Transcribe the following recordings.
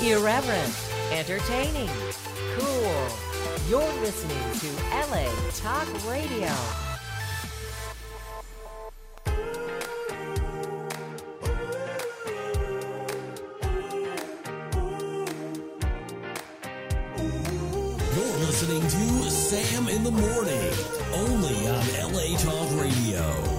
Irreverent, entertaining, cool. You're listening to LA Talk Radio. You're listening to Sam in the Morning, only on LA Talk Radio.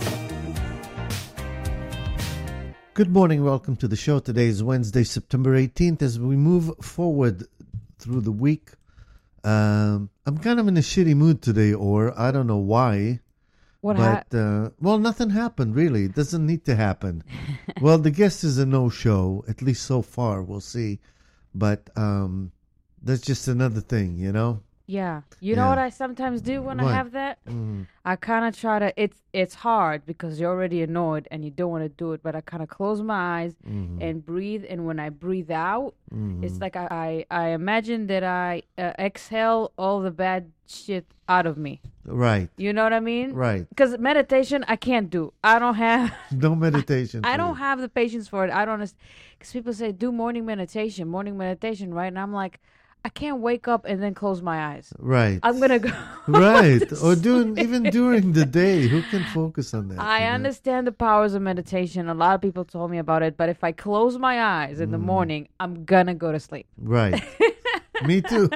Good morning. Welcome to the show. Today is Wednesday, September 18th. As we move forward through the week, I'm kind of in a shitty mood today, or I don't know why. Well, nothing happened, really. It doesn't need to happen. Well, the guest is a no-show, at least so far. We'll see. But that's just another thing, you know? Yeah. You know what I sometimes do when I have that? I kind of try to, it's hard because you're already annoyed and you don't want to do it, but I kind of close my eyes and breathe. And when I breathe out, it's like I imagine that I exhale all the bad shit out of me. Right. You know what I mean? Right. Because meditation, I can't do. I don't have... No meditation. I don't have the patience for it. I don't... Because people say, do morning meditation, right? And I'm like... I can't wake up and then close my eyes. Right. I'm going to go. Right. Or even during the day. Who can focus on that? I understand the powers of meditation. A lot of people told me about it. But if I close my eyes in the morning, I'm going to go to sleep. Right. Me too.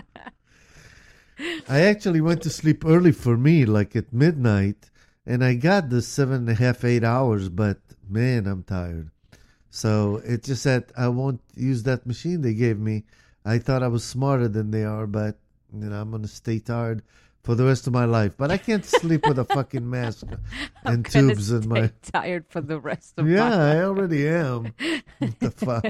I actually went to sleep early for me, like at midnight. And I got the 7.5, 8 hours. But man, I'm tired. So it's just that I won't use that machine they gave me. I thought I was smarter than they are, but I'm going to stay tired for the rest of my life. But I can't sleep with a fucking mask and tubes in my... tired for the rest of my life. Yeah, I already am. What the fuck?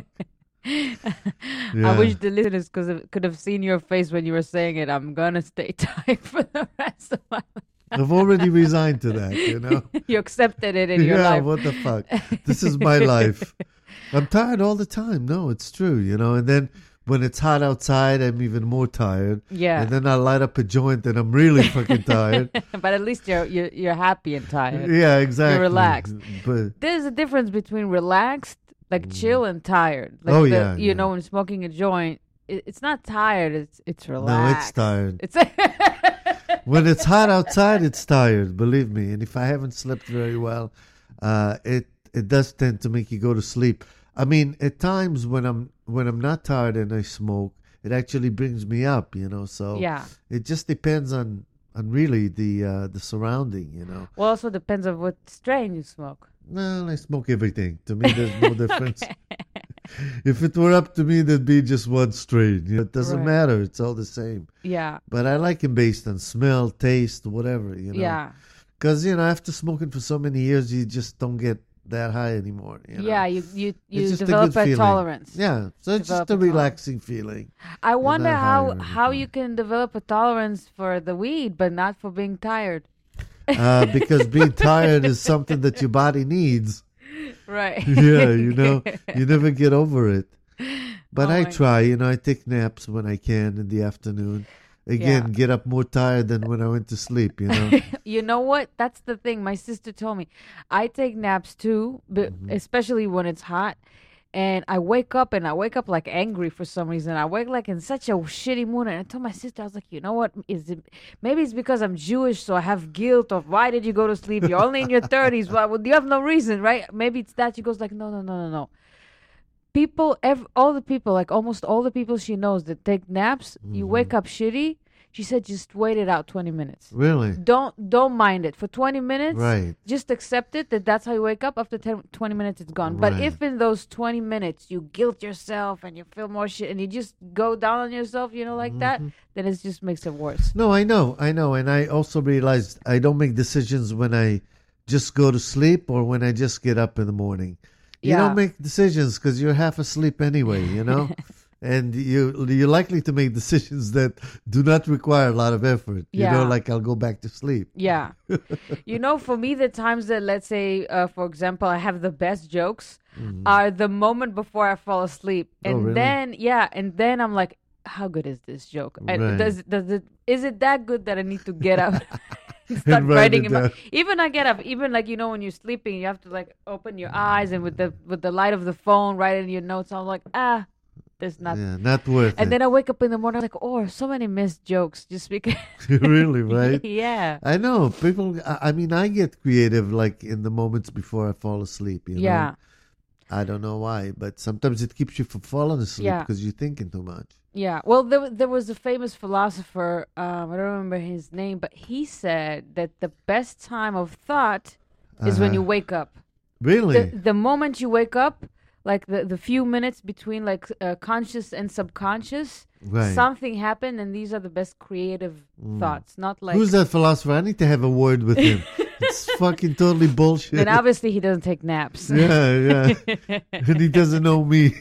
I wish the listeners could have seen your face when you were saying it. I'm going to stay tired for the rest of my life. I've already resigned to that, you know? You accepted it in your life. Yeah, what the fuck? This is my life. I'm tired all the time. No, it's true, and then... When it's hot outside, I'm even more tired. Yeah. And then I light up a joint and I'm really fucking tired. But at least you're happy and tired. Yeah, exactly. You're relaxed. But there's a difference between relaxed, like chill, and tired. Like you know, when smoking a joint, it's not tired, it's relaxed. No, it's tired. When it's hot outside, it's tired, believe me. And if I haven't slept very well, it does tend to make you go to sleep. I mean, at times when I'm not tired and I smoke, it actually brings me up, So it just depends on really the surrounding, Well, also depends on what strain you smoke. Well, I smoke everything. To me, there's no difference. If it were up to me, there'd be just one strain. It doesn't matter. It's all the same. Yeah. But I like them based on smell, taste, whatever, Yeah. Because, after smoking for so many years, you just don't get that high anymore. Yeah, you develop a tolerance. Yeah, so it's just a relaxing feeling. I wonder how you can develop a tolerance for the weed, but not for being tired. Because being tired is something that your body needs. Right. Yeah, you never get over it. But I try, I take naps when I can in the afternoon. Again, get up more tired than when I went to sleep, You know what? That's the thing. My sister told me. I take naps too, but especially when it's hot. And I wake up like angry for some reason. I wake like in such a shitty mood. And I told my sister, I was like, you know what? Maybe it's because I'm Jewish, so I have guilt of why did you go to sleep? You're only in your 30s. Well, you have no reason, right? Maybe it's that. She goes like, no. People, almost all the people she knows that take naps, you wake up shitty. She said, just wait it out 20 minutes. Really? Don't mind it. For 20 minutes, right. Just accept it that's how you wake up. After 20 minutes, it's gone. Right. But if in those 20 minutes you guilt yourself and you feel more shit and you just go down on yourself, that, then it just makes it worse. No, I know. And I also realized I don't make decisions when I just go to sleep or when I just get up in the morning. You don't make decisions because you're half asleep anyway, And you're likely to make decisions that do not require a lot of effort. Like I'll go back to sleep. Yeah. For me, the times that, let's say, for example, I have the best jokes are the moment before I fall asleep. And then I'm like, how good is this joke? Right. Is it that good that I need to get up start and writing about? Even I get up, even like, when you're sleeping, you have to like open your eyes and with the light of the phone, write in your notes. I'm like, there's not. Yeah, not worth And it. then I wake up in the morning like, oh, so many missed jokes just because. Really, right? Yeah. I know. People, I mean, I get creative like in the moments before I fall asleep, you know? Yeah. I don't know why, but sometimes it keeps you from falling asleep Yeah. because you're thinking too much. Yeah. Well, there was a famous philosopher. I don't remember his name, but he said that the best time of thought is when you wake up. Really? The moment you wake up, like the few minutes between like conscious and subconscious, Right. something happened, and these are the best creative thoughts. Not like Who's that philosopher? I need to have a word with him. It's fucking totally bullshit. Then obviously he doesn't take naps. Yeah. And he doesn't know me.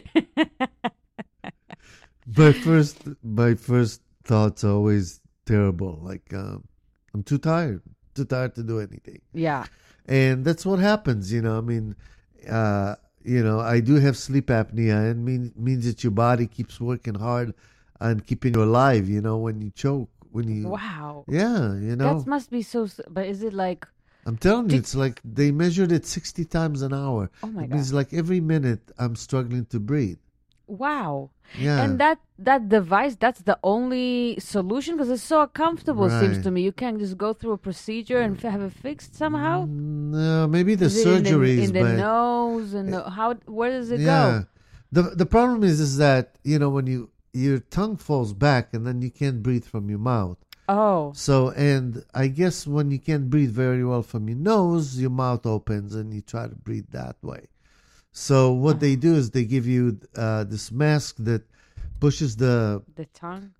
My first thoughts are always terrible. Like, I'm too tired to do anything. Yeah. And that's what happens, you know. I mean, I do have sleep apnea, and means that your body keeps working hard on keeping you alive, you know, when you choke. Wow. Yeah, you know. That must be so. But is it like? I'm telling you, it's like they measured it 60 times an hour. Oh my It means God. like every minute I'm struggling to breathe. Wow. Yeah. And that device, that's the only solution because it's so uncomfortable. It seems Right. to me you can't just go through a procedure and have it fixed somehow. No, maybe the Is it in surgeries, in the but nose and where does it yeah. go? The problem is that, you know, when your tongue falls back and then you can't breathe from your mouth. Oh, So, and I guess when you can't breathe very well from your nose, your mouth opens and you try to breathe that way. So what they do is they give you this mask that pushes the tongue.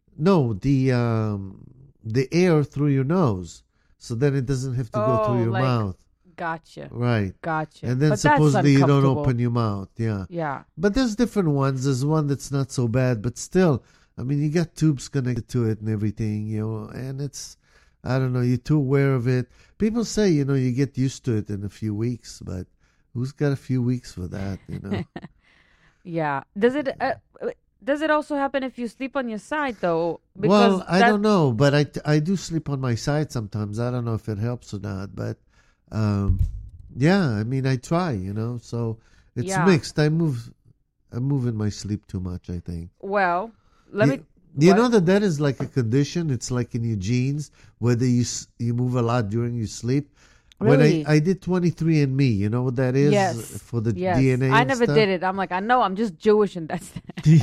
air through your nose, so then it doesn't have to go through your like- mouth. Gotcha. Right. Gotcha. And then But that's supposedly you don't uncomfortable. open your mouth. Yeah. Yeah. But there's different ones. There's one that's not so bad, but still, I mean, you got tubes connected to it and everything, you know, and it's, I don't know, you're too aware of it. People say, you know, you get used to it in a few weeks, but who's got a few weeks for that, you know? Yeah. Does it also happen if you sleep on your side though? Well, I that- don't know, but I do sleep on my side sometimes. I don't know if it helps or not, but yeah, I mean, I try, you know, so it's Yeah. mixed. I move in my sleep too much, I think. Well, let me. You what? know that is like a condition. It's like in your genes, whether you move a lot during your sleep. Really? When I did 23andMe, you know what that is? Yes. For the Yes. DNA I and never stuff? did it. I'm like, I know I'm just Jewish and that's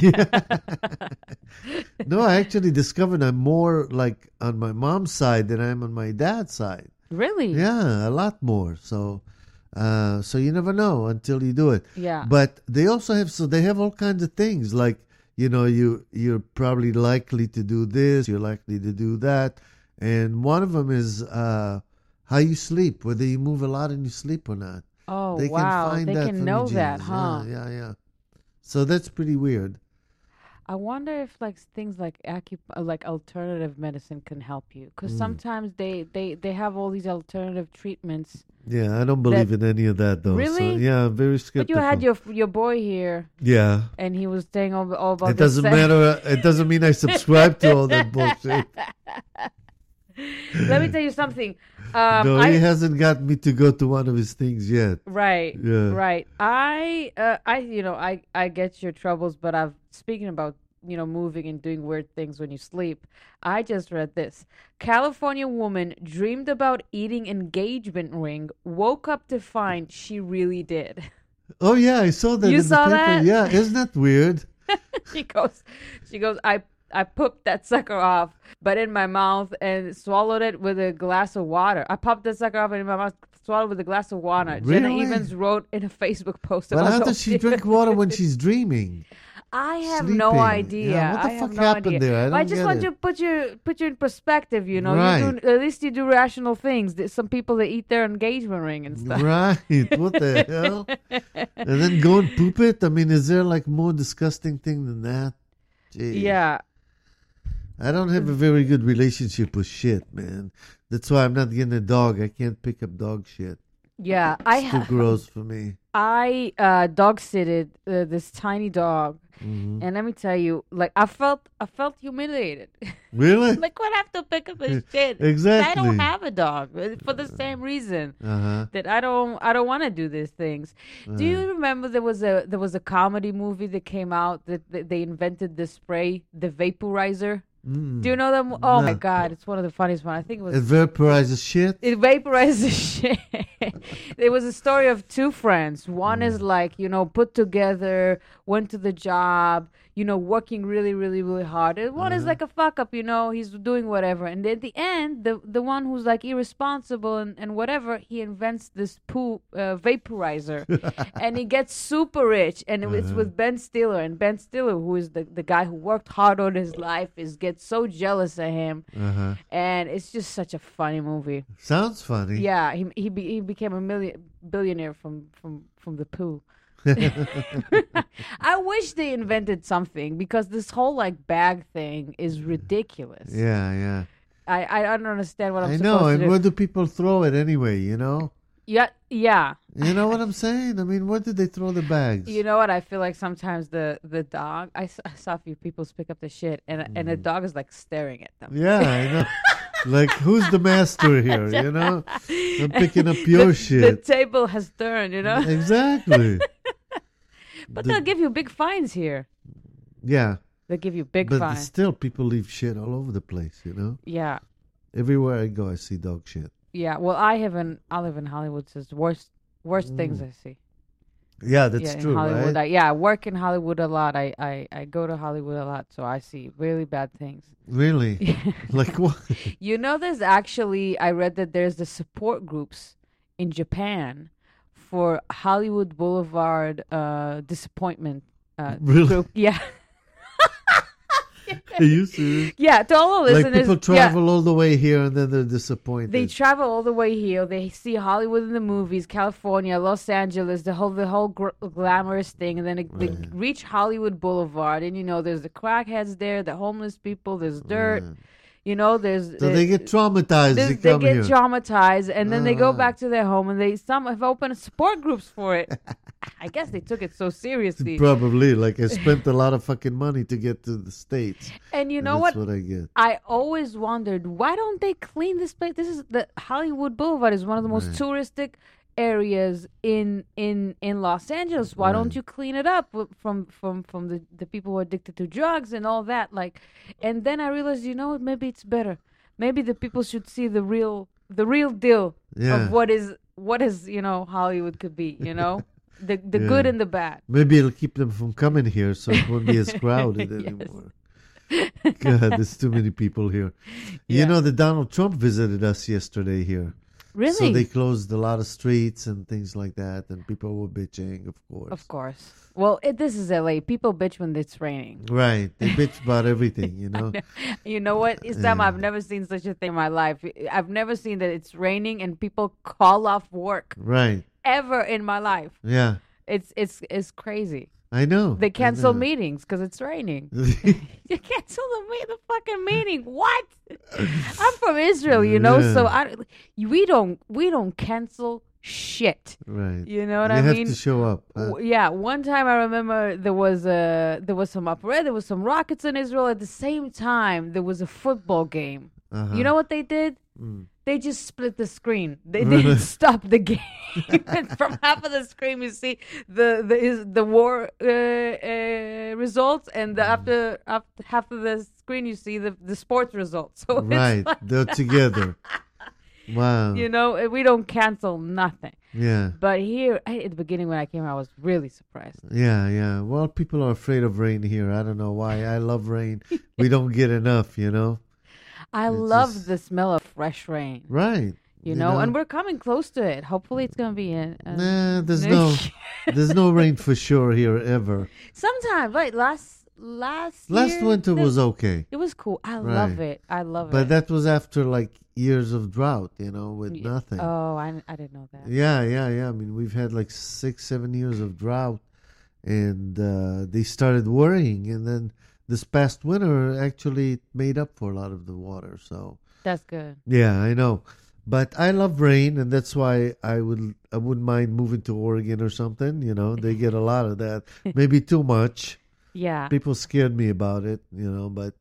No, I actually discovered I'm more like on my mom's side than I am on my dad's side. Really? Yeah, a lot more. So you never know until you do it. Yeah. But they also they have all kinds of things like, you know, you're probably likely to do this, you're likely to do that. And one of them is how you sleep, whether you move a lot in your sleep or not. Oh, They wow. can find They that can from know your that, genes. huh? Yeah. So that's pretty weird. I wonder if like things like like alternative medicine can help you because sometimes they have all these alternative treatments. Yeah, I don't believe in any of that though. Really? So, yeah, I'm very But skeptical. you had your boy here, Yeah. and he was saying all about. It doesn't matter. It doesn't mean I subscribe to all that bullshit. Let me tell you something. No, he hasn't got me to go to one of his things yet. Right. Yeah. Right. I get your troubles, but speaking about, moving and doing weird things when you sleep. I just read this. California woman dreamed about eating engagement ring, woke up to find she really did. Oh yeah, I saw that. You in saw the paper. that? Yeah, isn't that weird? she goes, I pooped that sucker off, but in my mouth and swallowed it with a glass of water. I popped that sucker off in my mouth, swallowed with a glass of water. Jenna Really? Evans wrote in a Facebook post But about how those does she drink water when she's dreaming? I have Sleeping. no idea. Yeah, what the I have fuck no happened idea. there? I But I don't just get want it. to put you in perspective. You know, Right. at least you do rational things. There's some people that eat their engagement ring and stuff. Right. What the hell? And then go and poop it? I mean, is there like more disgusting thing than that? Jeez. Yeah. I don't have a very good relationship with shit, man. That's why I'm not getting a dog. I can't pick up dog shit. Yeah, It's too gross for me. I dog sitted this tiny dog, and let me tell you, like I felt humiliated. Really? Like, what have to pick up this shit? Exactly. I don't have a dog for the same reason Uh-huh. that I don't want to do these things. Do you remember there was a comedy movie that came out that they invented the spray, the vaporizer? Do you know them? Oh my No. God, it's one of the funniest ones. I think it was It vaporizes shit? it vaporizes the shit. There was a story of two friends. One is like, put together, went to the job, working really, really, really hard. And one is like a fuck up, he's doing whatever. And at the end, the one who's like irresponsible and whatever, he invents this poo vaporizer. And he gets super rich. And it's with Ben Stiller. And Ben Stiller, who is the guy who worked hard on his life, gets so jealous of him. Uh-huh. And it's just such a funny movie. Sounds funny. Yeah, he became a billionaire from the poo. I wish they invented something because this whole like bag thing is ridiculous. Yeah. I don't understand what I'm I supposed know, to and do. where do people throw it anyway, you know? Yeah. You know what I'm saying? I mean, where did they throw the bags? You know what? I feel like sometimes the dog. I saw a few people pick up the shit, and the dog is like staring at them. Yeah, I know. Like, who's the master here, you know? I'm picking up your The shit. table has turned, Exactly. But they'll give you big fines here. Yeah. They'll give you big But fines. still, people leave shit all over the place, you know? Yeah. Everywhere I go, I see dog shit. Yeah, well, I live in Hollywood, so it's worst things I see. Yeah, that's In true, Hollywood, right? I work in Hollywood a lot. I go to Hollywood a lot, so I see really bad things. Really? Like what? There's actually, I read that there's the support groups in Japan for Hollywood Boulevard disappointment Really? group. Yeah. Are you serious? Yeah, to all the Like listeners. people travel all the way here and then they're disappointed. They travel all the way here. They see Hollywood in the movies, California, Los Angeles, the whole glamorous thing, and then they reach Hollywood Boulevard, and there's the crackheads there, the homeless people, there's dirt, there's So they get traumatized. They they come get here. traumatized, and then they go back to their home, and some have opened support groups for it. I guess they took it so seriously. Probably. Like, I spent a lot of fucking money to get to the States. And you know That's what? what I get. I always wondered, why don't they clean this place? This is the Hollywood Boulevard is one of the most touristic areas in Los Angeles. Why don't you clean it up from the people who are addicted to drugs and all that? Like, and then I realized, maybe it's better. Maybe the people should see the real deal of what is Hollywood could be. The good and the bad. Maybe it'll keep them from coming here so it won't be as crowded anymore. God, there's too many people here. Yeah. You know that Donald Trump visited us yesterday here. Really? So they closed a lot of streets and things like that, and people were bitching, of course. Of course. Well, this is LA. People bitch when it's raining. Right. They bitch about everything, you know? You know what? Isam, I've never seen such a thing in my life. I've never seen that it's raining and people call off work Right. ever in my life. Yeah. It's crazy. I know. They cancel I know. meetings because it's raining. You cancel the fucking meeting. What? I'm from Israel, so we don't cancel shit. Right. You know what you I have mean? to show up. Huh? Yeah, one time I remember there was some opera, there was some rockets in Israel. At the same time, there was a football game. Uh-huh. You know what they did? They just split the screen. They didn't stop the game. And from half of the screen, you see the war results, and after half of the screen, you see the sports results. So Right. it's like, They're together. Wow. we don't cancel nothing. Yeah. But here, at the beginning when I came, I was really surprised. Yeah. Well, people are afraid of rain here. I don't know why. I love rain. We don't get enough, you know? I love the smell of fresh rain. Right. You know, and we're coming close to it. Hopefully, it's gonna be in. Nah, there's no rain for sure here ever. Sometime, right? Last year, winter was okay, It was cool. I love it. I love but it. that was after like years of drought, you know, with nothing. Oh, I didn't know that. Yeah. I mean, we've had like 6-7 years of drought, and they started worrying, and then this past winter actually made up for a lot of the water. So That's good. yeah, I know. But I love rain, and that's why I wouldn't mind moving to Oregon or something. You know, they get a lot of that, maybe too much. Yeah. People scared me about it, you know, but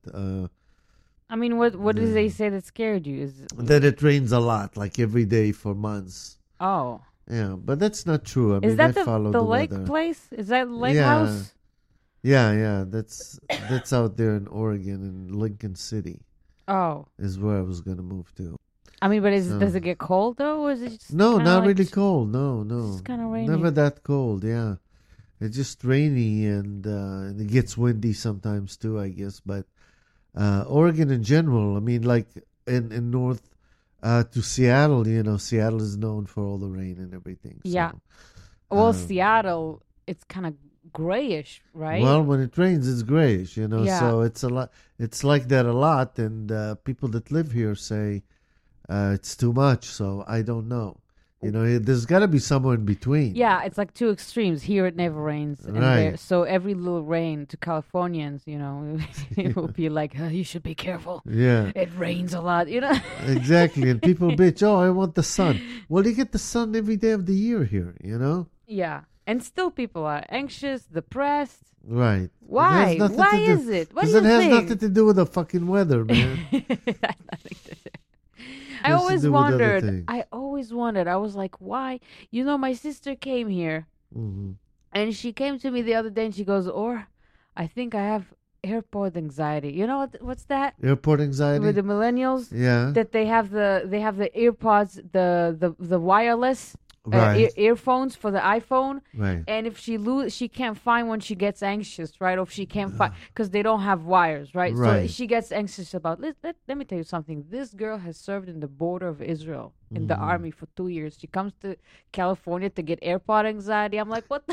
I mean, what did they say that scared you? that it rains a lot, like every day for months. Oh. Yeah, but that's not true. I Is mean, that I follow the the lake weather. place? Is that Lake Yeah. House? Yeah, that's out there in Oregon, in Lincoln City, Oh. is where I was gonna move to. I mean, but So- does it get cold though, or is it just No, kinda not like really cold. No. just kinda rainy? Never that cold. Yeah, it's just rainy and it gets windy sometimes too, I guess. But Oregon in general, I mean, like in north to Seattle, you know, Seattle is known for all the rain and everything. So, Yeah. Well, um, Seattle, it's kind of grayish, right? Well, when it rains, it's grayish, you know. Yeah. So it's a lot. It's like that a lot, and people that live here say it's too much. So I don't know. You know, there's got to be somewhere in between. yeah, it's like two extremes. Here it never rains, and Right. there, so every little rain to Californians, you know, it will be like, you should be careful. Yeah. It rains a lot, you know. Exactly. And people bitch, oh, I want the sun. Well, you get the sun every day of the year here, you know? Yeah, and still people are anxious, depressed. Right. Why? It has nothing Why to do- is it? What do 'cause you it has think? nothing to do with the fucking weather, man. That's nothing to do. I Has to always do with other wondered. things. I always wondered. I was like, why? You know, my sister came here, hmm and she came to me the other day, and she goes, "Or, I think I have airport anxiety." You know what's that? Airport anxiety? With the millennials, Yeah. that they have the earpods, the wireless Right. earphones for the iPhone. Right. And if she can't find one, she gets anxious, right? Or if she can't find, because they don't have wires, right? So Right. she gets anxious about. Let me tell you something. This girl has served in the border of Israel in the army for 2 years. She comes to California to get airport anxiety. I'm like, what the?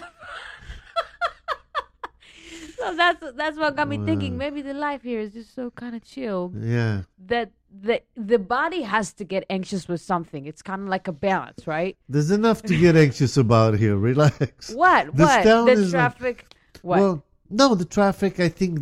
So that's what got me thinking. Maybe the life here is just so kind of chill Yeah. that the body has to get anxious with something. It's kind of like a balance, right? There's enough to get anxious about here. Relax. What? This What? town The is like- traffic. What? Well, no, the traffic, I think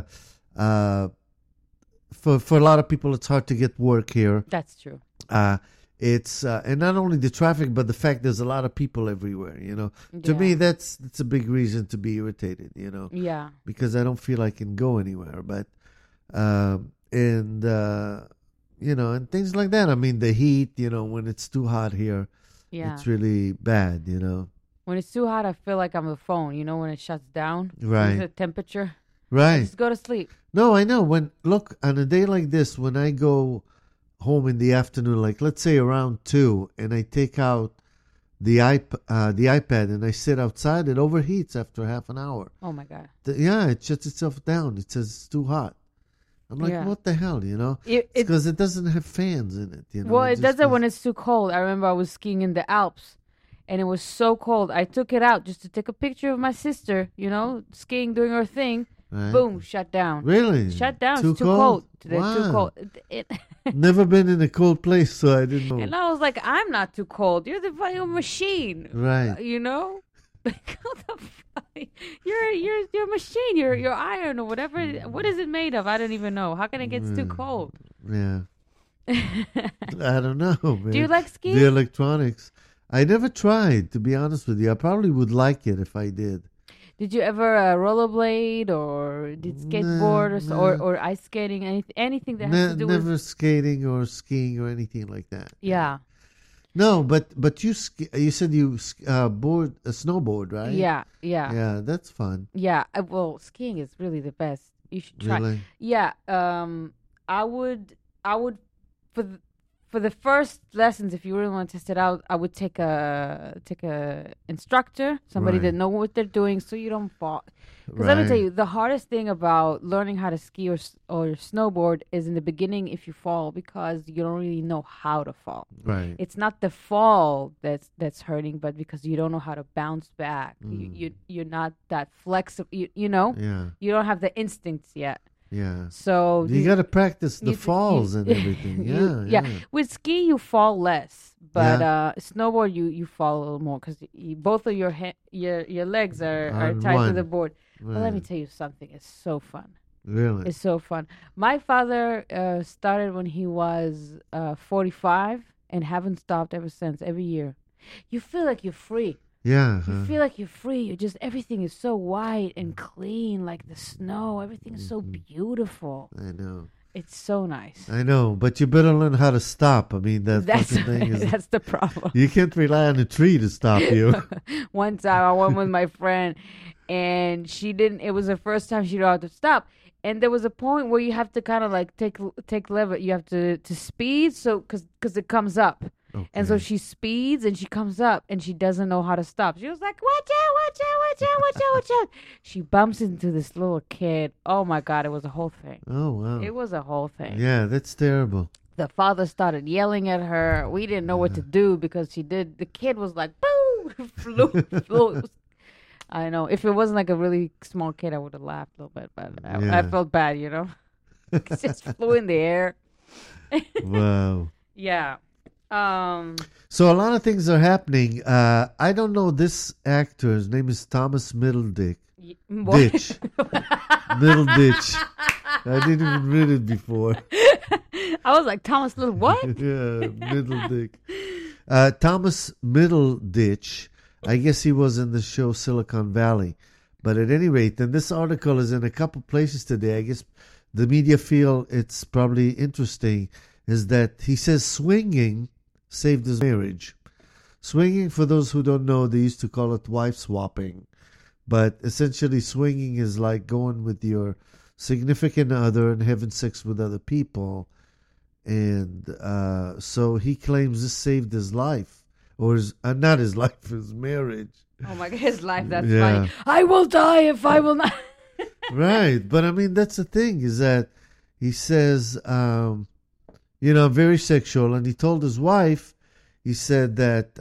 for a lot of people, it's hard to get work here. That's true. It's and not only the traffic, but the fact there's a lot of people everywhere. You know, to me, Yeah. that's a big reason to be irritated. You know, Yeah. because I don't feel I can go anywhere. But you know, and things like that. I mean, the heat. You know, when it's too hot here, Yeah. it's really bad. You know, When it's too hot, I feel like I'm the phone. You know, when it shuts down, Right. The temperature. right? Just go to sleep. No, I know. When look on a day like this, when I go home in the afternoon, like let's say around 2, and I take out the iPad and I sit outside, it overheats after half an hour. Oh my god. Yeah, it shuts itself down. It says it's too hot. I'm like, Yeah. what the hell, you know? It, It's because it doesn't have fans in it. You know. well, it just does it is- when it's too cold. I remember I was skiing in the Alps, and it was so cold. I took it out just to take a picture of my sister. You know, skiing, doing her thing. Right? Boom, shut down. Really? Shut down. Too It's too cold. Today. Too Wow. cold. Never been in a cold place, so I didn't know. And I was like, I'm not too cold. You're the fucking machine. Right. You know? Like, what the fuck? You're a machine. You're iron or whatever. What is it made of? I don't even know. How can it get too cold? Yeah. I don't know, man. Do you like skiing? The electronics. I never tried, to be honest with you. I probably would like it if I did. Did you ever rollerblade or did skateboard or ice skating? Anything that has to do Never with skating or skiing or anything like that. yeah, No, but you said you board a snowboard, right? yeah. Yeah, that's fun. Yeah, well, skiing is really the best. You should try. Really? Yeah, I would for the first lessons, if you really want to test it out, I would take a instructor, somebody Right. that know what they're doing, so you don't fall. Because let me tell Right. you, the hardest thing about learning how to ski or snowboard is in the beginning if you fall, because you don't really know how to fall. Right. It's not the fall that's hurting, but because you don't know how to bounce back. You're not that flexible. You know, Yeah. you don't have the instincts yet. Yeah. So You got to practice the you- falls and everything. Yeah. With ski, you fall less, but snowboard, you fall a little more because both of your legs are On tied to one. the board. But let me Right. tell you something. It's so fun. Really? It's so fun. My father started when he was 45, and haven't stopped ever since. Every year, you feel like you're free. Yeah. You feel like you're free. You just everything is so white and clean, like the snow. Everything is so beautiful. I know. It's so nice. I know, but you better learn how to stop. I mean, that That's fucking thing is. that's the problem. You can't rely on a tree to stop you. One time I went with my friend, and she didn't. It was the first time she knew how to stop. And there was a point where you have to kind of like take lever. You have to speed, so because it comes up. Okay. And so she speeds and she comes up and she doesn't know how to stop. She was like, watch out, watch out, watch out, watch out, watch out. She bumps into this little kid. Oh my God, it was a whole thing. Oh, wow. It was a whole thing. Yeah, that's terrible. The father started yelling at her. We didn't know what to do because the kid was like, boo, flew. I know. If it wasn't like a really small kid, I would have laughed a little bit, but I felt bad, you know? It just flew in the air. Wow. Yeah. So a lot of things are happening. I don't know this actor. His name is Thomas Middleditch. Ditch. Middleditch. I didn't even read it before. I was like, Thomas Little what? Yeah, Middleditch. Thomas Middleditch. I guess he was in the show Silicon Valley. But at any rate, and this article is in a couple places today. I guess the media feel it's probably interesting, is that he says swinging saved his marriage. Swinging, for those who don't know, they used to call it wife swapping. But essentially swinging is like going with your significant other and having sex with other people. And so he claims this saved his life. Or not his life, his marriage. Oh my God, his life, that's Yeah. funny. I will die if I will not. Right. But I mean, that's the thing, is that he says, very sexual. And he told his wife, he said that,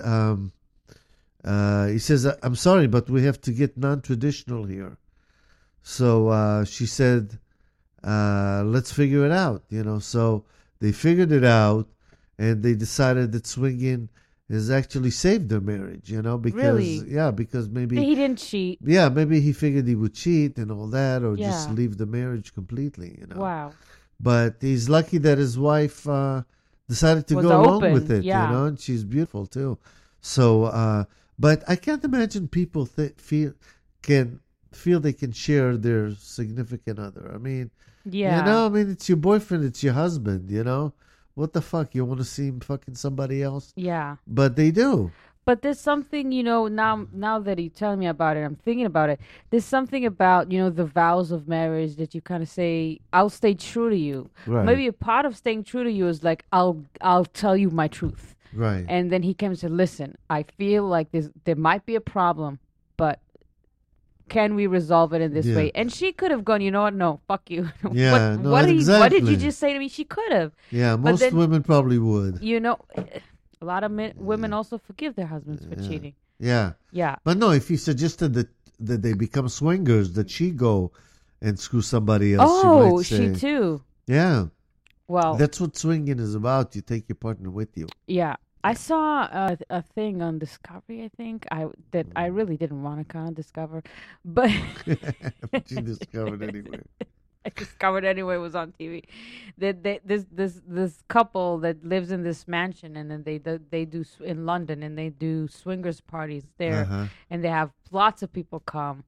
he says, I'm sorry, but we have to get non-traditional here. So she said, let's figure it out, So they figured it out, and they decided that swinging has actually saved their marriage, because, Really? yeah, because maybe He didn't cheat. yeah, maybe he figured he would cheat and all that, or just Yeah. leave the marriage completely, Wow. But he's lucky that his wife decided to Was go along open, with it, yeah. and she's beautiful too. So, but I can't imagine people feel they can share their significant other. I mean, Yeah. it's your boyfriend, it's your husband, What the fuck? You want to see him fucking somebody else? Yeah. But they do. But there's something, now that you're telling me about it, I'm thinking about it. There's something about, the vows of marriage that you kind of say, I'll stay true to you. Right. Maybe a part of staying true to you is like, I'll tell you my truth. Right. And then he came and said, listen, I feel like there might be a problem, but can we resolve it in this Yeah. way? And she could have gone, you know what? No, fuck you. Yeah, no, what did you exactly. just say to me? She could have. Yeah, But most then- women probably would. A lot of women also forgive their husbands for cheating. Yeah. Yeah. But no, if he suggested that they become swingers, that she go and screw somebody else, Oh, she might say. she too. Yeah. Well, That's what swinging is about. You take your partner with you. yeah. I saw a thing on Discovery, I think, that I really didn't want to kind of discover, but But you discovered anyway. I discovered anyway. It was on TV. That this couple that lives in this mansion, and then they do in London, and they do swingers parties there, Uh-huh. and they have lots of people come.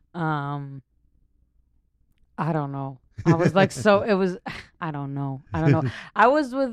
I don't know. I was like, so it was. I don't know. I was with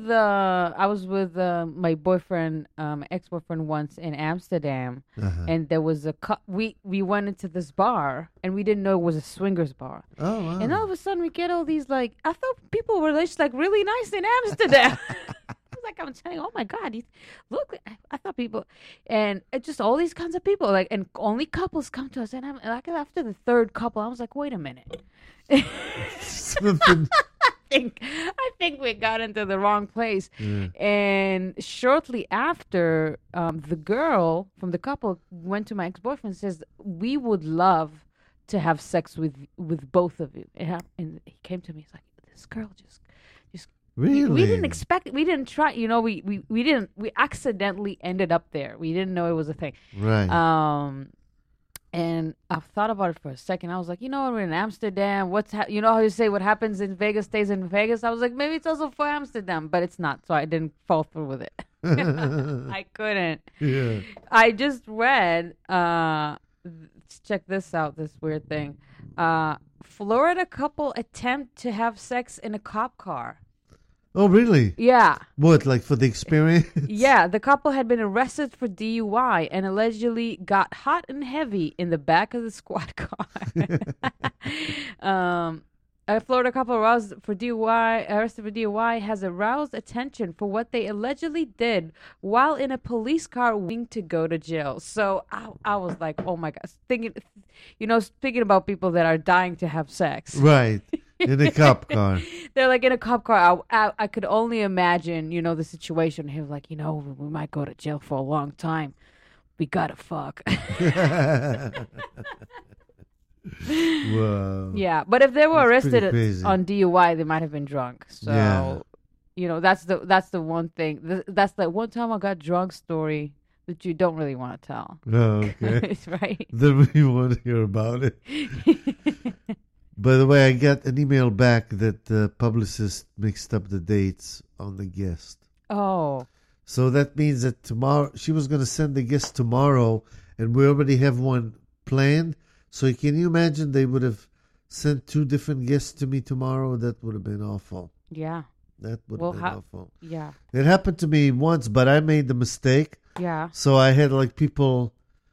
my boyfriend, ex-boyfriend once in Amsterdam, Uh-huh. and there was we went into this bar, and we didn't know it was a swingers bar. Oh, wow. And all of a sudden, we get all these I thought people were just really nice in Amsterdam. I was like, I'm telling you, oh my God, look! I thought people, and it's just all these kinds of people, and only couples come to us. And I'm like, after the third couple, I was like, wait a minute. Something. I think we got into the wrong place. Yeah. And shortly after, the girl from the couple went to my ex-boyfriend and says, we would love to have sex with both of you. And he came to me, he's like, this girl just Really? we didn't expect it. We didn't try, we accidentally ended up there. We didn't know it was a thing. Right. And I've thought about it for a second. I was like, we're in Amsterdam. You know how you say what happens in Vegas stays in Vegas? I was like, maybe it's also for Amsterdam, but it's not. So I didn't fall through with it. I couldn't. Yeah. I just read, check this out, this weird thing. Florida couple attempt to have sex in a cop car. Oh, really? Yeah. What, like for the experience? Yeah, the couple had been arrested for DUI and allegedly got hot and heavy in the back of the squad car. A Florida couple arrested for DUI has aroused attention for what they allegedly did while in a police car waiting to go to jail. So I was like, oh my gosh, thinking about people that are dying to have sex. Right. In a cop car. They're like in a cop car. I could only imagine, the situation. He was like, we might go to jail for a long time. We gotta fuck. Wow. Yeah, but if they were That's arrested pretty crazy. on DUI, they might have been drunk. So, Yeah. that's the one thing. That's the one time I got drunk story that you don't really want to tell. Oh, okay. Right? Then we want to hear about it. By the way, I got an email back that the publicist mixed up the dates on the guest. Oh. So that means that tomorrow, she was going to send the guest tomorrow, and we already have one planned. So can you imagine they would have sent 2 different guests to me tomorrow? That would have been awful. Yeah. That would have been awful. Yeah. It happened to me once, but I made the mistake. Yeah. So I had like people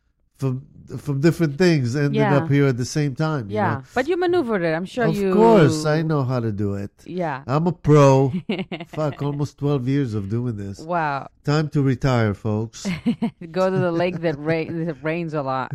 from different things ended Yeah. up here at the same time. you Yeah. know? But you maneuvered it. I'm sure Of you. course, I know how to do it. Yeah. I'm a pro. Fuck, almost 12 years of doing this. Wow. Time to retire, folks. Go to the lake that rains a lot.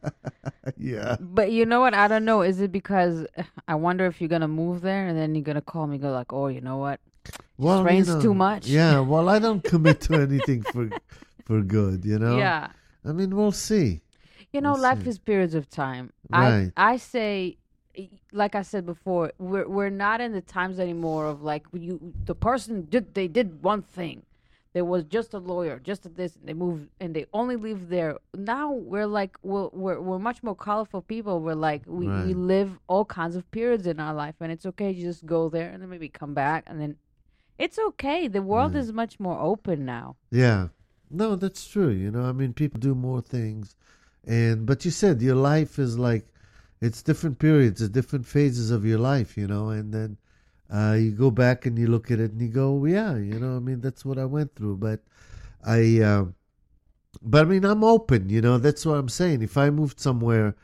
Yeah. But you know what? I don't know. Is it because I wonder if you're going to move there and then you're going to call me and go like, oh, you know what? Well, rains too much. Yeah, well, I don't commit to anything for good, Yeah. I mean, we'll see. We'll life see. is periods of time. Right. I say, like I said before, we're not in the times anymore of like the person they did one thing. There was just a lawyer, just a this, and they moved and they only live there. Now we're like we're much more colorful people. We're like we Right. live all kinds of periods in our life, and it's okay to just go there and then maybe come back, and then it's okay. The world is much more open now. Yeah. No, that's true. I mean, people do more things. But you said your life is like, it's different periods, it's different phases of your life, and then you go back and you look at it and you go, yeah, I mean, that's what I went through. But I mean, I'm open, that's what I'm saying. If I moved somewhere,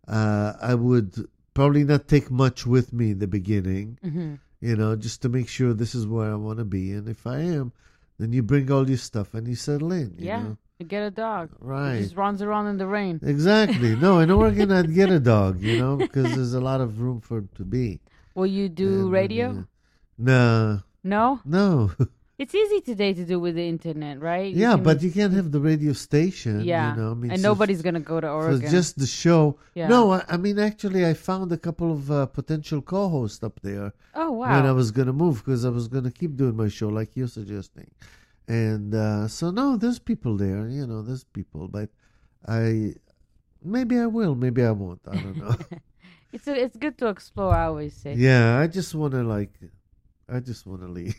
I would probably not take much with me in the beginning, just to make sure this is where I want to be. And if I am, then you bring all your stuff and you settle in, you know? You get a dog. Right. It just runs around in the rain. Exactly. No, in Oregon, I'd get a dog, because there's a lot of room for it to be. Will you do And, radio? No. No? It's easy today to do with the internet, right? Yeah, but you can't have the radio station. Yeah. I mean, and so- nobody's going to go to So Oregon. just the show. Yeah. No, I mean, actually, I found a couple of potential co-hosts up there Oh, when I wow. was going to move, because I was going to keep doing my show like you're suggesting. And so, no, there's people there, there's people. But maybe I will, maybe I won't. I don't know. It's good to explore, I always say. Yeah, I just want to leave.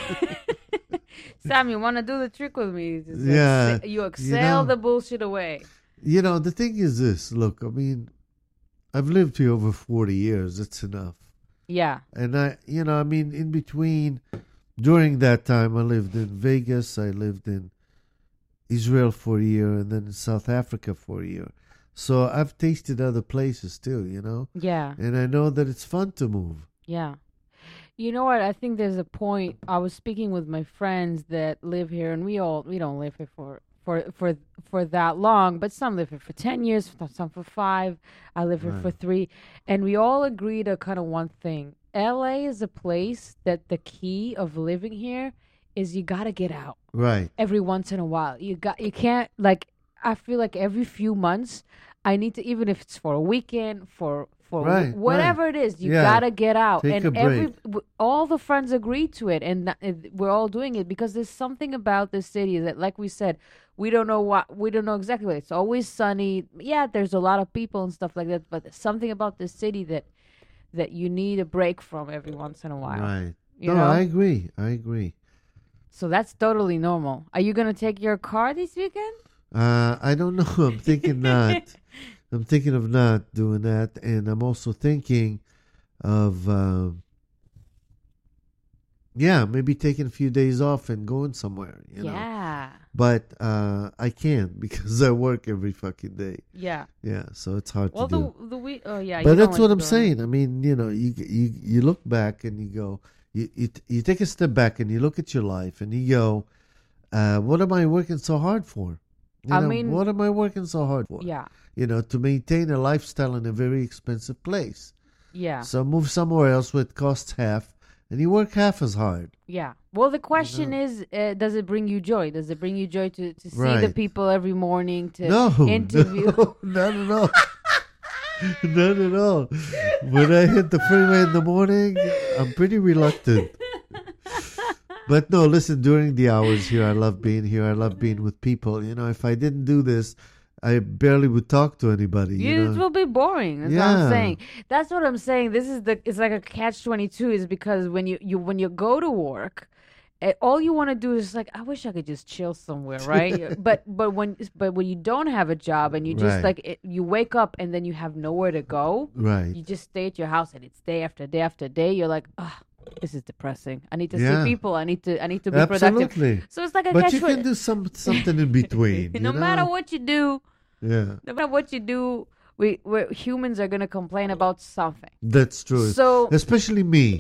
Sam, you want to do the trick with me? Just Yeah, You exhale know- the bullshit away. The thing is this. Look, I mean, I've lived here over 40 years. It's enough. Yeah. And I mean, in between, during that time, I lived in Vegas. I lived in Israel for a year, and then in South Africa for a year. So I've tasted other places too, Yeah. And I know that it's fun to move. Yeah. You know what? I think there's a point. I was speaking with my friends that live here, and we don't live here for that long, but some live here for 10 years, some for 5. I live here for 3, and we all agree to kind of one thing. LA is a place that the key of living here is you got to get out Right. every once in a while. You can't, like, I feel like every few months I need to, even if it's for a weekend, for Right, whatever right. it is, you Yeah. gotta get out. Take and a break. all the friends agree to it, and we're all doing it because there's something about this city that, like we said, we don't know exactly what. It's always sunny. Yeah, there's a lot of people and stuff like that, but there's something about this city that you need a break from every once in a while. Right. You No, know? I agree. So that's totally normal. Are you going to take your car this weekend? I don't know. I'm thinking not. I'm thinking of not doing that, and I'm also thinking of, maybe taking a few days off and going somewhere. You know? Yeah. But I can't because I work every fucking day. Yeah. Yeah, so it's hard Well, to do. the week. Oh yeah. But you don't that's like what to I'm go out. saying. I mean, you look back and you go, you take a step back and you look at your life and you go, what am I working so hard for? What am I working so hard for? Yeah. To maintain a lifestyle in a very expensive place. Yeah. So move somewhere else where it costs half and you work half as hard. Yeah. Well, the question is, does it bring you joy? Does it bring you joy to see the Right. people every morning, to No, interview? no, not at all. Not at all. When I hit the freeway in the morning, I'm pretty reluctant. But no, listen, during the hours here, I love being here. I love being with people. If I didn't do this, I barely would talk to anybody. It will be boring. That's what Yeah. I'm saying. That's what I'm saying. It's like a catch-22 is because when you go to work, all you want to do is like, I wish I could just chill somewhere, right? but when you don't have a job and you just Right. you wake up and then you have nowhere to go, Right. you just stay at your house and it's day after day after day. You're like, this is depressing. I need to Yeah. see people. I need to be productive. Absolutely. So it's like a But catch. you can do something in between. No matter what you do, Yeah, no matter what you do, we humans are gonna complain about something. that's true. So- especially me.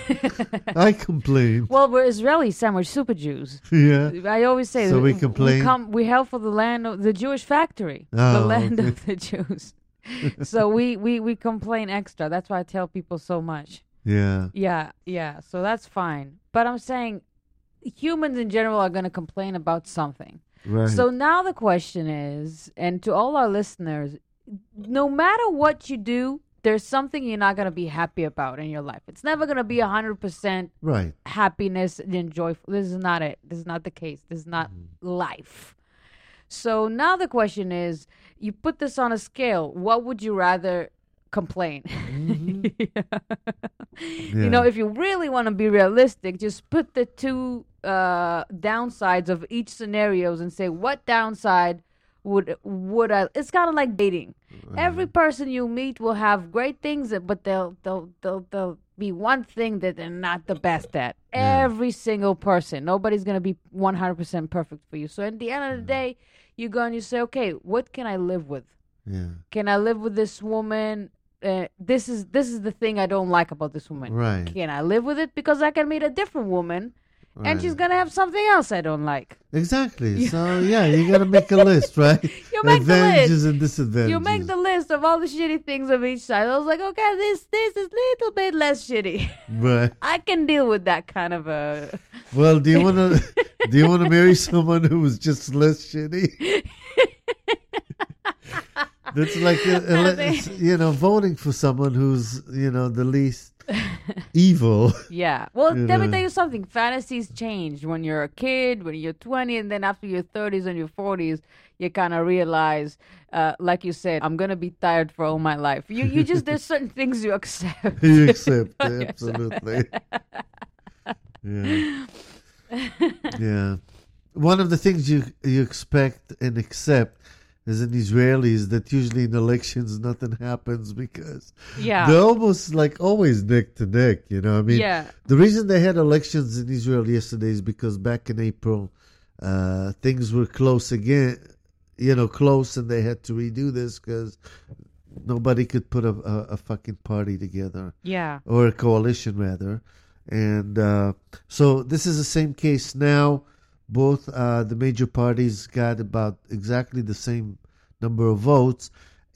I complain. Well, we're Israelis, Sam. We're super Jews. Yeah. I always say So that we complain? We hail for the land of the Jewish factory, Oh, the land okay. of the Jews. So we complain extra. That's why I tell people so much. Yeah. Yeah. So that's fine. But I'm saying humans in general are gonna complain about something. Right. So now the question is, and to all our listeners, no matter what you do, there's something you're not going to be happy about in your life. It's never going to be 100% right. happiness and joyful. This is not it. This is not the case. This is not life. So now the question is, you put this on a scale. What would you rather complain? Yeah. If you really want to be realistic, just put the two downsides of each scenarios and say, what downside would I? It's kind of like dating. Every person you meet will have great things, but they'll be one thing that they're not the best at. Yeah. Every single person. Nobody's gonna be 100% perfect for you. So at the end of the day, you go and you say, okay, what can I live with? Yeah. Can I live with this woman? This is the thing I don't like about this woman. Right. Can I live with it? Because I can meet a different woman, and Right. she's gonna have something else I don't like. Exactly. So yeah, you got to make a list, right? You make the Advantages list. and disadvantages. You make the list of all the shitty things of each side. I was like, okay, this is little bit less shitty. Right. I can deal with that kind of a. Well, do you want to marry someone who was just less shitty? That's like voting for someone who's the least evil. Yeah. Well, You let me know. tell you something. Fantasies change when you're a kid, when you're 20, and then after your 30s and your 40s, you kind of realize, like you said, I'm gonna be tired for all my life. You just there's certain things you accept. You accept, absolutely. Yeah. Yeah. One of the things you expect and accept as an Israeli is that usually in elections nothing happens because Yeah. they're almost like always neck to neck, I mean, Yeah. the reason they had elections in Israel yesterday is because back in April, things were close again, close, and they had to redo this because nobody could put a fucking party together. Yeah. Or a coalition rather. And so this is the same case now. Both the major parties got about exactly the same number of votes.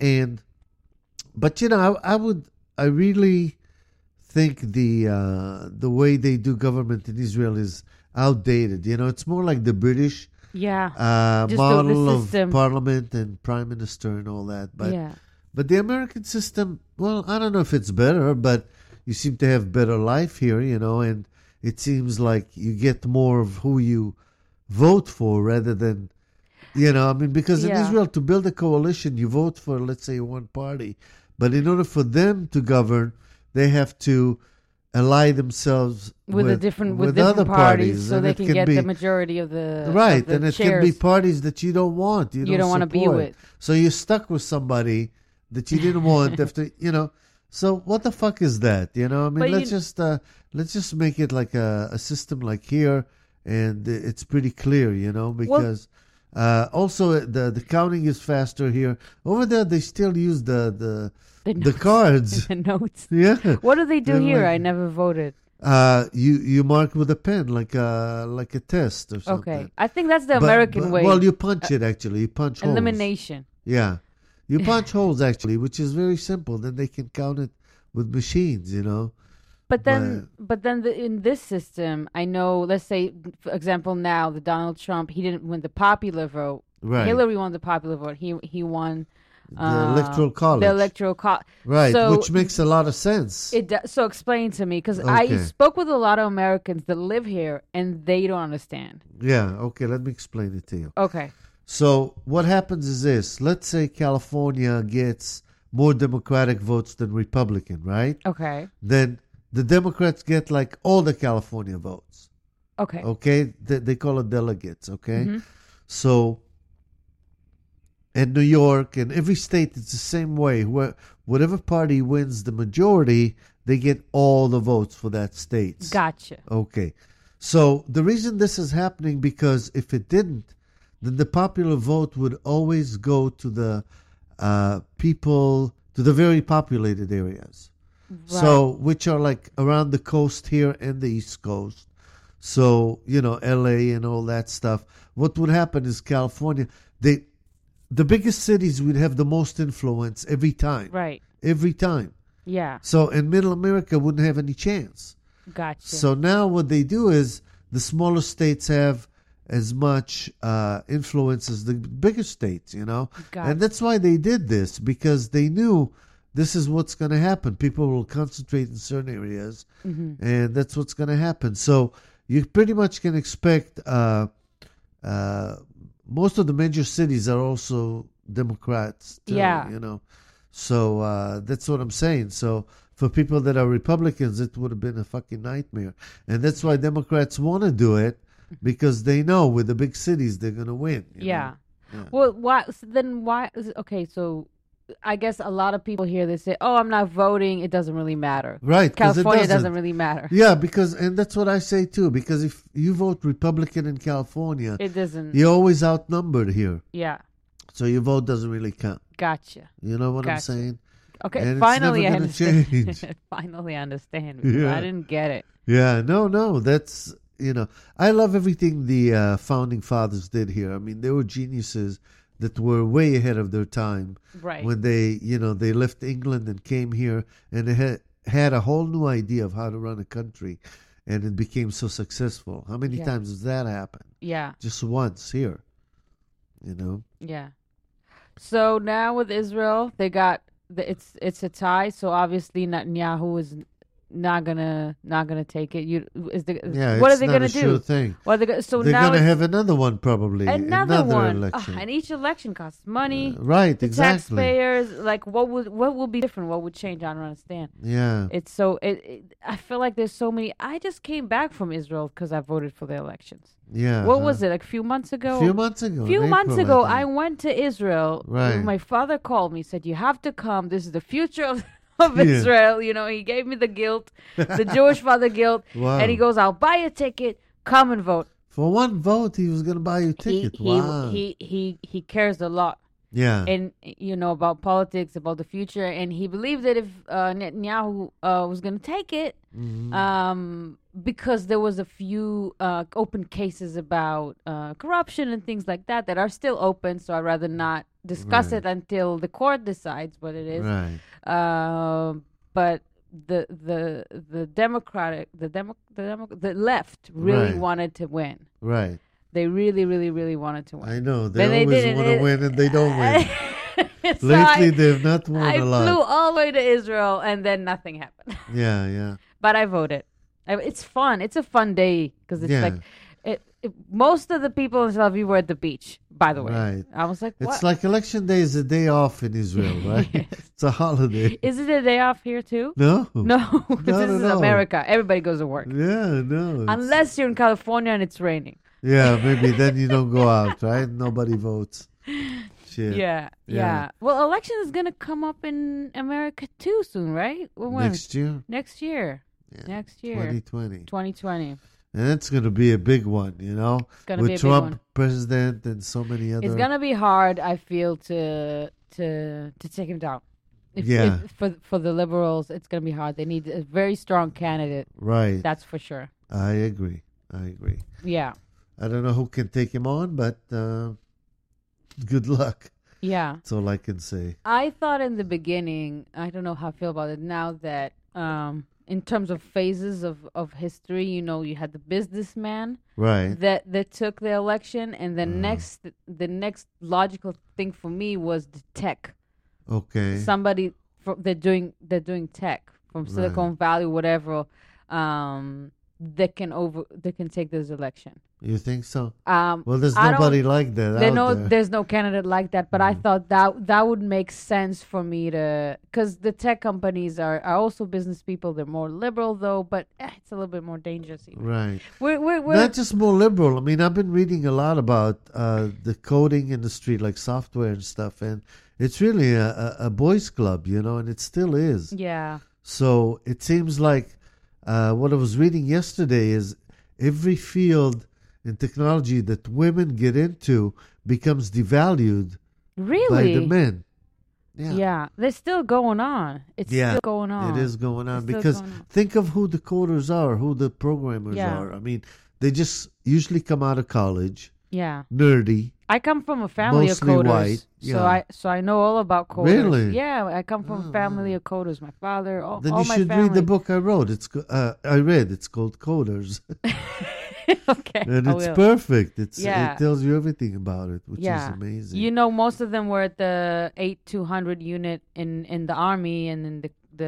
But I really think the way they do government in Israel is outdated. It's more like the British Yeah. Just model the of system. parliament and prime minister and all that. But Yeah. but the American system, well, I don't know if it's better, but you seem to have better life here, and it seems like you get more of who you vote for rather than, because in Yeah. Israel, to build a coalition, you vote for, let's say, one party. But in order for them to govern, they have to ally themselves with with different other parties, so and they it can get be, the majority of the right, of the and it shares. can be parties that you don't want. You don't want to be support. with. So you're stuck with somebody that you didn't want after, So what the fuck is that? I mean, But let's just make it like a system like here, and it's pretty clear, because also the counting is faster here. Over there, they still use the cards. The notes. Yeah. What do they do They're here? like- I never voted. You mark with a pen like a test or something. Okay, I think that's the American way. Well, you punch it actually. You punch holes. Elimination. Yeah, you punch holes actually, which is very simple. Then they can count it with machines. But then in this system, I know. Let's say, for example, now the Donald Trump, he didn't win the popular vote. Right. Hillary won the popular vote. He won The electoral college. The electoral college. Right, So which makes a lot of sense. So explain to me, because I Okay. spoke with a lot of Americans that live here and they don't understand. Yeah. Okay. Let me explain it to you. Okay. So what happens is this: let's say California gets more Democratic votes than Republican, right? Okay. Then the Democrats get like all the California votes. Okay. Okay, they call it delegates. Okay, Mhm. so in New York and every state, it's the same way. Where whatever party wins the majority, they get all the votes for that state. Gotcha. Okay, so the reason this is happening, because if it didn't, then the popular vote would always go to the people, to the very populated areas. So, which are like around the coast here and the East Coast. So, LA and all that stuff. What would happen is California, the biggest cities would have the most influence every time. Right. Every time. Yeah. So, in Middle America wouldn't have any chance. Gotcha. So now what they do is the smaller states have as much influence as the bigger states, Gotcha. And that's why they did this, because they knew this is what's going to happen. People will concentrate in certain areas, and that's what's going to happen. So you pretty much can expect most of the major cities are also Democrats, too, Yeah. So that's what I'm saying. So for people that are Republicans, it would have been a fucking nightmare. And that's why Democrats want to do it, because they know with the big cities they're going to win. Yeah. Yeah. Well, why? So then why? Okay, so I guess a lot of people here, they say, "Oh, I'm not voting. It doesn't really matter." Right, 'cause it California doesn't. doesn't really matter. Yeah, and that's what I say too, because if you vote Republican in California, It doesn't. you're always outnumbered here. Yeah. So your vote doesn't really count. Gotcha. You know what I'm Gotcha. saying? Okay. And it's finally, I never gonna understand. change. Finally, I understand. Because Yeah. I didn't get it. Yeah, no, that's, I love everything the founding fathers did here. I mean, they were geniuses that were way ahead of their time. Right. When they left England and came here, and they had a whole new idea of how to run a country, and it became so successful. How many Yeah. times does that happen? Yeah. Just once here, Yeah. So now with Israel, they got it's a tie. So obviously Netanyahu is not gonna take it. Yeah, what are it's they not gonna a do? sure thing. What are they so They're now gonna it's have another one probably. another one. election. And each election costs money. Right, The exactly. taxpayers, like what will be different? What would change? I don't understand. Yeah. It's so I feel like there's so many. I just came back from Israel because I voted for the elections. Yeah. What was it, like a few months ago? A few months ago. A few in months April, ago, think. I went to Israel. Right. My father called me, said, "You have to come. This is the future of Yeah. Israel." He gave me the guilt, the Jewish father guilt, Wow. and he goes, "I'll buy a ticket. Come and vote." For one vote, he was going to buy you a ticket. Wow. He cares a lot, Yeah. and about politics, about the future, and he believed that if Netanyahu was going to take it, because there was a few open cases about corruption and things like that are still open, so I'd rather not discuss Right. it until the court decides what it is. Right. But the left really Right. wanted to win. Right. They really, really, really wanted to win. I know. But They they always didn't. want to win and they don't win. So Lately, they've not won I a lot. flew all the way to Israel, and then nothing happened. Yeah. But I voted. It's fun. It's a fun day because it's Yeah. like most of the people in Tel Aviv were at the beach. by the way. Right. I was like, what? It's like election day is a day off in Israel, right? Yes. It's a holiday. Is it a day off here too? No. No, this is no. America. Everybody goes to work. Yeah, no. Unless you're in California and it's raining. Yeah, maybe then you don't go out, right? Nobody votes. Shit. Yeah. Well, election is going to come up in America too soon, right? When? Next year? Next year. Yeah. Next year. 2020. 2020. And it's going to be a big one, you know? It's going to With be a Trump big one. president and so many other... It's going to be hard, I feel, to take him down. Yeah. For the liberals, it's going to be hard. They need a very strong candidate. Right. That's for sure. I agree. Yeah. I don't know who can take him on, but good luck. Yeah. That's all I can say. I thought in the beginning, I don't know how I feel about it now, that in terms of phases of history, you know, you had the businessman Right. that took the election, and the next logical thing for me was the tech. Okay. Somebody they're doing tech from Silicon Valley, whatever. That can take this election. You think so? Well, Well, there's nobody like that out there. There's no candidate like that, but I thought that would make sense for me to, because the tech companies are also business people. They're more liberal though, but it's a little bit more dangerous. Even. Right. We're Not just more liberal. I mean, I've been reading a lot about the coding industry, like software and stuff, and it's really a boys' club, you know, and it still is. yeah. So it seems like what I was reading yesterday is every field in technology that women get into becomes devalued Really? by the men. Yeah. They're still going on. It's still going on. It is going on It's still because going on. think of who the coders are, who the programmers Yeah. are. I mean, they just usually come out of college, Yeah. nerdy. I come from a family Mostly of coders, white, yeah. so I know all about coders. Really? Yeah, I come from a family of coders. My father, all Then all you my should family. read the book I wrote. I read. It's called Coders, Okay, and I it's will. perfect. Yeah. It tells you everything about it, which Yeah. is amazing. You know, most of them were at the 8200 unit in the army, and in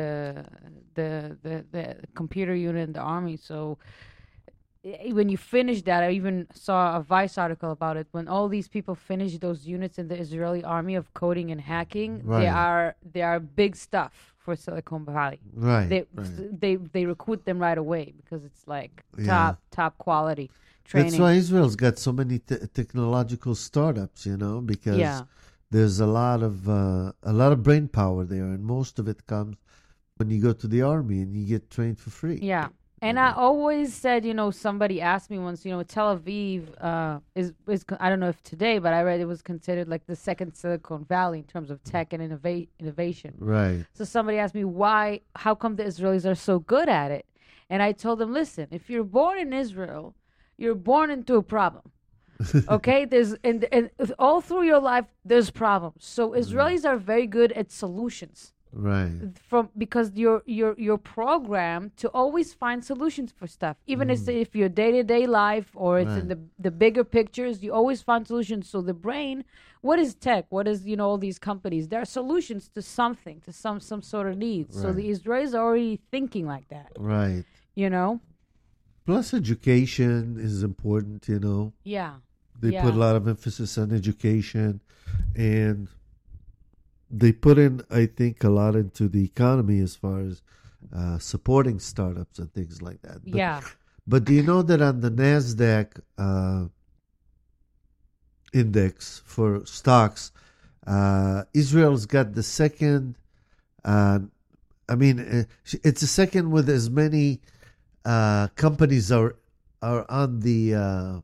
the computer unit in the army. So when you finish that, I even saw a Vice article about it. When all these people finish those units in the Israeli army of coding and hacking, Right. they are big stuff for Silicon Valley. right. They recruit them right away because it's like Yeah. top quality training. That's why Israel's got so many technological startups, you know, because Yeah. there's a lot of brain power there, and most of it comes when you go to the army and you get trained for free. Yeah. And I always said, you know, somebody asked me once, you know, Tel Aviv is I don't know if today, but I read it was considered like the second Silicon Valley in terms of tech and innovation. Right. So somebody asked me how come the Israelis are so good at it? And I told them, listen, if you're born in Israel, you're born into a problem. Okay, there's and all through your life there's problems. So Israelis are very good at solutions. Right. Because you're programmed to always find solutions for stuff, even if your day-to-day life or it's in the bigger pictures, you always find solutions. So the brain, what is tech, what is, you know, all these companies, there are solutions to something, to some sort of needs. So the Israelis are already thinking like that, Right. you know. Plus, education is important, you know. Yeah. They Yeah. put a lot of emphasis on education, and they put in, I think, a lot into the economy as far as supporting startups and things like that. But, Yeah. But do you know that on the NASDAQ index for stocks, Israel's got the second, it's the second with as many companies are on the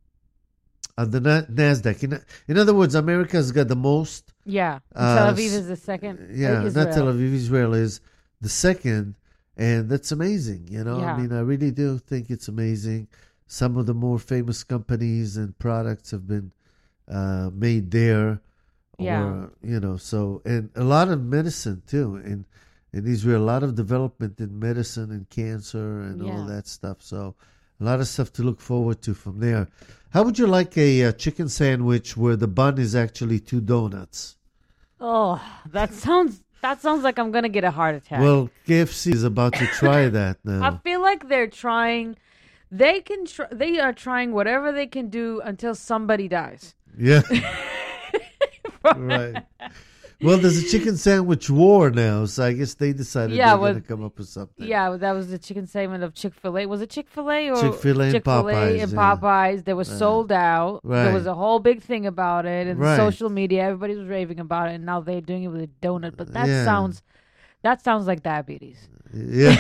NASDAQ. In other words, America's got the most. Yeah. Tel Aviv is the second. Yeah, Israel. not Tel Aviv. Israel is the second, and that's amazing. You know, Yeah. I mean, I really do think it's amazing. Some of the more famous companies and products have been made there. Yeah. Or, you know, so, and a lot of medicine too. In Israel, a lot of development in medicine and cancer and all that stuff. So a lot of stuff to look forward to from there. How would you like a chicken sandwich where the bun is actually 2 donuts? Oh, that sounds like I'm gonna get a heart attack. Well, KFC is about to try that I now. feel like they're trying. They are trying whatever they can do until somebody dies. Yeah. Right. Well, there's a chicken sandwich war now, so I guess they decided they're going to come up with something. Yeah, that was the chicken sandwich of Chick-fil-A. Was it Chick-fil-A or Chick-fil-A and Popeyes? And Popeyes. They were sold out. Right. There was a whole big thing about it, and social media, everybody was raving about it, and now they're doing it with a donut. But that sounds like diabetes. Yeah.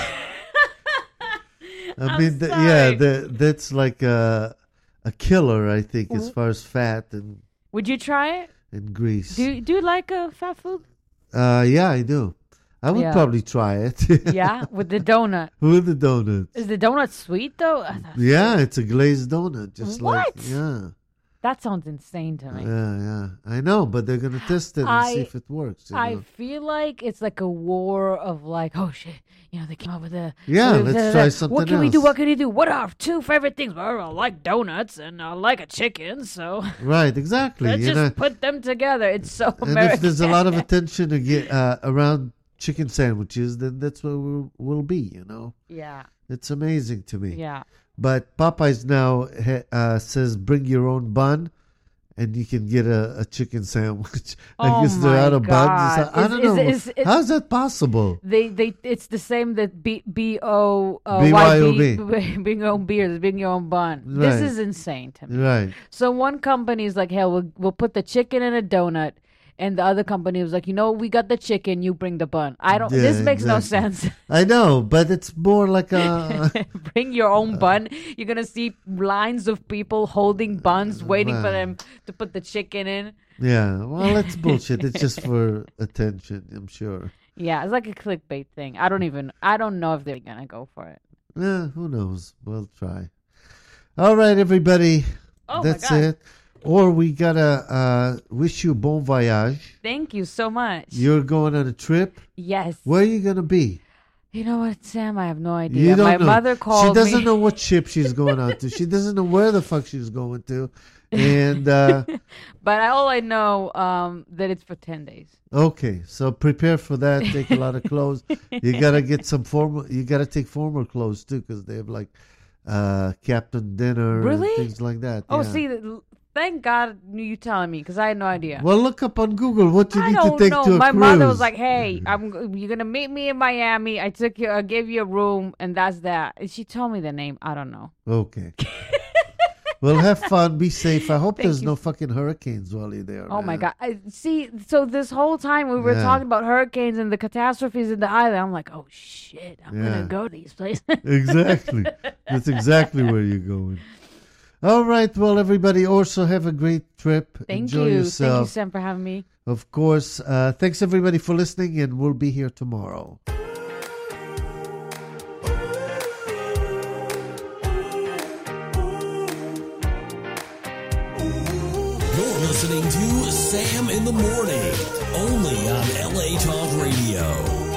I mean, that's like a killer, I think, as far as fat and. Would you try it? And grease. Do you like fat food? Yeah, I do. I would probably try it. Yeah, with the donut. With the donut. Is the donut sweet though? Yeah, it's a glazed donut. Just what? Yeah. That sounds insane to me. Yeah. I know, but they're going to test it and see if it works. I feel like it's like a war of like, oh shit, they came up with a... Yeah, let's try something else. What can we do? What can you do? What are our two favorite things? Well, I like donuts and I like a chicken, so... Right, exactly. Let's just put them together. It's so American. And if there's a lot of attention to get around chicken sandwiches, then that's what we'll be, Yeah. It's amazing to me. Yeah. But Popeyes now says bring your own bun, and you can get a chicken sandwich. I guess they're out of buns. I don't know. How's that possible? It's the same that BYOB. Bring your own beers, bring your own bun. Right. This is insane to me. Right. So one company is like, hell, we'll put the chicken in a donut. And the other company was like, we got the chicken, you bring the bun. This makes no sense. I know, but it's more like a... Bring your own bun. You're going to see lines of people holding buns, waiting for them to put the chicken in. Yeah, well, that's bullshit. It's just for attention, I'm sure. Yeah, it's like a clickbait thing. I don't know if they're going to go for it. Yeah, who knows? We'll try. All right, everybody. That's it. Or we gotta wish you bon voyage. Thank you so much. You're going on a trip? Yes. Where are you gonna be? You know what, Sam? I have no idea. You don't My know. mother called me. She doesn't know what ship she's going on to. She doesn't know where the fuck she's going to. And but all I know that it's for 10 days. Okay, so prepare for that. Take a lot of clothes. You gotta get some formal. You gotta take formal clothes too, because they have like captain dinner and things like that. Oh, yeah. see. Thank God you telling me, because I had no idea. Well, look up on Google what you need to take to a My cruise. mother was like, "Hey, you're gonna meet me in Miami. I gave you a room, and that's that." And she told me the name. I don't know. Okay. Well, have fun. Be safe. I hope there's no fucking hurricanes while you're there. Oh my God! So this whole time we were talking about hurricanes and the catastrophes in the island. I'm like, oh shit! I'm gonna go to these places. Exactly. That's exactly where you're going. All right. Well, everybody, also have a great trip. Enjoy yourself. Thank you, Sam, for having me. Of course. Thanks, everybody, for listening, and we'll be here tomorrow. You're listening to Sam in the Morning, only on LA Talk Radio.